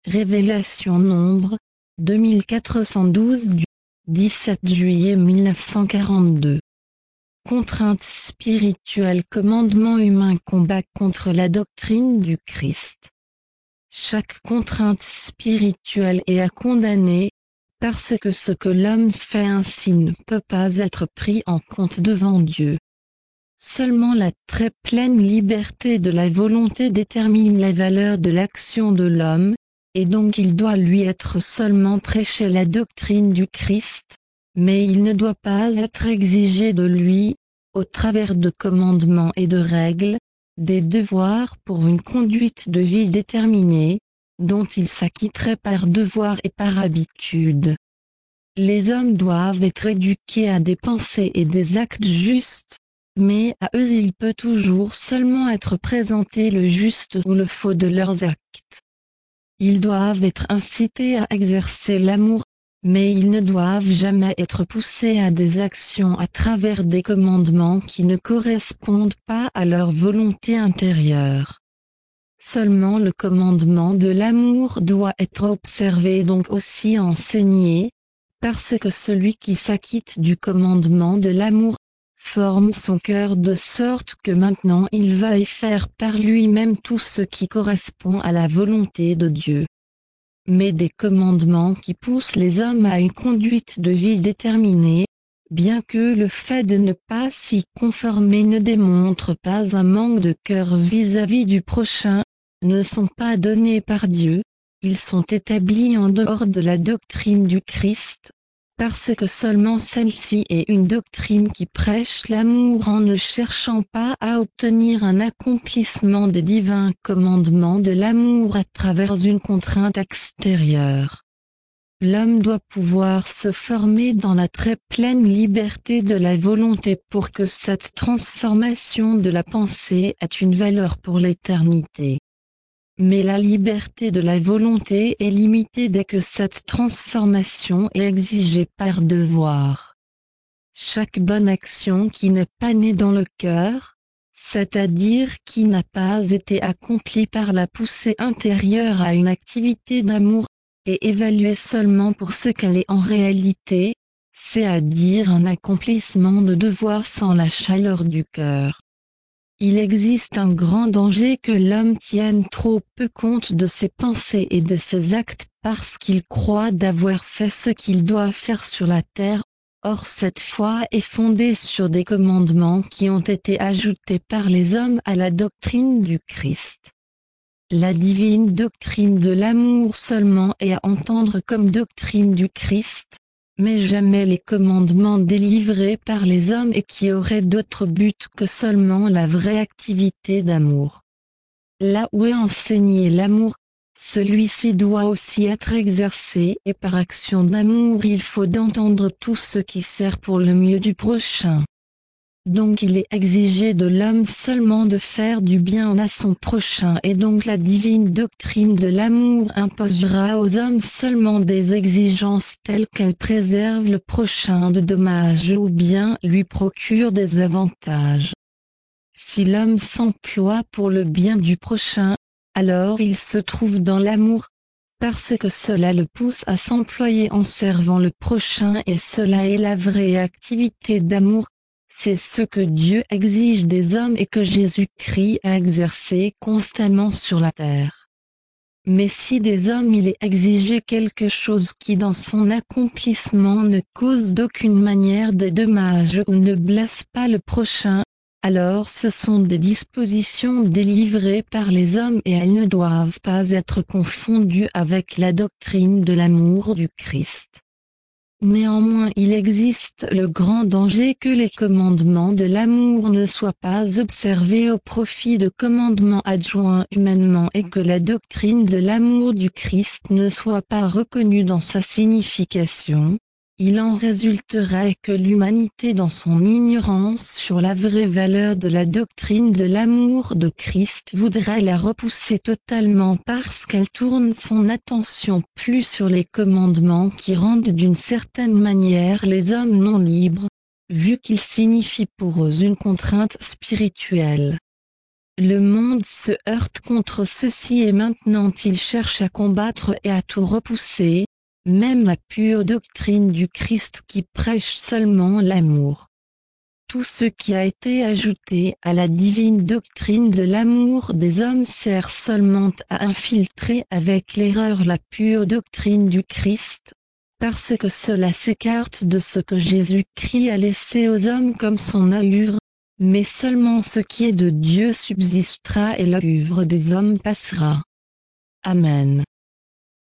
Révélation Nombre, 2412 du 17 juillet 1942. Contrainte spirituelle. Commandement humain. Combat contre la doctrine du Christ. Chaque contrainte spirituelle est à condamner, parce que ce que l'homme fait ainsi ne peut pas être pris en compte devant Dieu. Seulement la très pleine liberté de la volonté détermine la valeur de l'action de l'homme, et donc il doit lui être seulement prêché la doctrine du Christ, mais il ne doit pas être exigé de lui, au travers de commandements et de règles, des devoirs pour une conduite de vie déterminée, dont il s'acquitterait par devoir et par habitude. Les hommes doivent être éduqués à des pensées et des actes justes, mais à eux il peut toujours seulement être présenté le juste ou le faux de leurs actes. Ils doivent être incités à exercer l'amour, mais ils ne doivent jamais être poussés à des actions à travers des commandements qui ne correspondent pas à leur volonté intérieure. Seulement le commandement de l'amour doit être observé et donc aussi enseigné, parce que celui qui s'acquitte du commandement de l'amour forme son cœur de sorte que maintenant il veuille faire par lui-même tout ce qui correspond à la volonté de Dieu. Mais des commandements qui poussent les hommes à une conduite de vie déterminée, bien que le fait de ne pas s'y conformer ne démontre pas un manque de cœur vis-à-vis du prochain, ne sont pas donnés par Dieu, ils sont établis en dehors de la doctrine du Christ, parce que seulement celle-ci est une doctrine qui prêche l'amour en ne cherchant pas à obtenir un accomplissement des divins commandements de l'amour à travers une contrainte extérieure. L'homme doit pouvoir se former dans la très pleine liberté de la volonté pour que cette transformation de la pensée ait une valeur pour l'éternité. Mais la liberté de la volonté est limitée dès que cette transformation est exigée par devoir. Chaque bonne action qui n'est pas née dans le cœur, c'est-à-dire qui n'a pas été accomplie par la poussée intérieure à une activité d'amour, est évaluée seulement pour ce qu'elle est en réalité, c'est-à-dire un accomplissement de devoir sans la chaleur du cœur. Il existe un grand danger que l'homme tienne trop peu compte de ses pensées et de ses actes parce qu'il croit d'avoir fait ce qu'il doit faire sur la terre. Or cette foi est fondée sur des commandements qui ont été ajoutés par les hommes à la doctrine du Christ. La divine doctrine de l'amour seulement est à entendre comme doctrine du Christ, mais jamais les commandements délivrés par les hommes et qui auraient d'autre but que seulement la vraie activité d'amour. Là où est enseigné l'amour, celui-ci doit aussi être exercé et par action d'amour il faut d'entendre tout ce qui sert pour le mieux du prochain. Donc il est exigé de l'homme seulement de faire du bien à son prochain et donc la divine doctrine de l'amour imposera aux hommes seulement des exigences telles qu'elles préservent le prochain de dommages ou bien lui procurent des avantages. Si l'homme s'emploie pour le bien du prochain, alors il se trouve dans l'amour, parce que cela le pousse à s'employer en servant le prochain et cela est la vraie activité d'amour. C'est ce que Dieu exige des hommes et que Jésus-Christ a exercé constamment sur la terre. Mais si des hommes il est exigé quelque chose qui dans son accomplissement ne cause d'aucune manière de dommage ou ne blesse pas le prochain, alors ce sont des dispositions délivrées par les hommes et elles ne doivent pas être confondues avec la doctrine de l'amour du Christ. Néanmoins il existe le grand danger que les commandements de l'amour ne soient pas observés au profit de commandements adjoints humainement et que la doctrine de l'amour du Christ ne soit pas reconnue dans sa signification. Il en résulterait que l'humanité dans son ignorance sur la vraie valeur de la doctrine de l'amour de Christ voudrait la repousser totalement parce qu'elle tourne son attention plus sur les commandements qui rendent d'une certaine manière les hommes non libres, vu qu'ils signifient pour eux une contrainte spirituelle. Le monde se heurte contre ceci et maintenant il cherche à combattre et à tout repousser, même la pure doctrine du Christ qui prêche seulement l'amour. Tout ce qui a été ajouté à la divine doctrine de l'amour des hommes sert seulement à infiltrer avec l'erreur la pure doctrine du Christ, parce que cela s'écarte de ce que Jésus-Christ a laissé aux hommes comme son œuvre, mais seulement ce qui est de Dieu subsistera et l'œuvre des hommes passera. Amen.